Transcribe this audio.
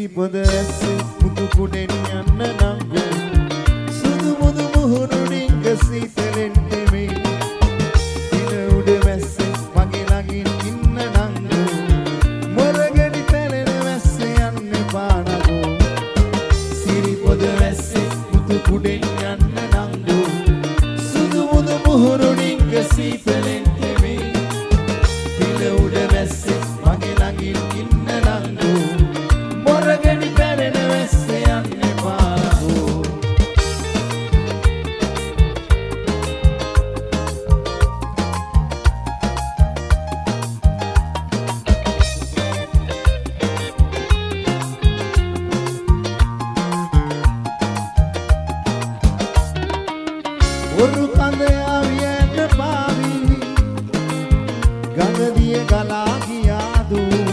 සිරිපොද ඇස්සේ මුතු කුඩෙන් යන්න නංගු සුදු මුදු මුහුණු ඩිංග සීතලෙන් දෙමේ දින උඩ වැස්සේ මගේ ළඟින් ඉන්න නංගු මොරගඩි පැලෙන වැස්සේ යන්න පානගෝ සිරිපොද ඇස්සේ මුතු කුඩෙන් යන්න නංගු සුදු මුදු මුහුණු ඩිංග සීතලෙන් දෙමේ දින උඩ වැස්සේ මගේ ළඟින් ඉන්න නංගු මොරගඩි පැලෙන වැස්සේ යන්න පානගෝ ඔරු කඳ ආවියන්න පාවි ගඟදිය ගලා ගියාදු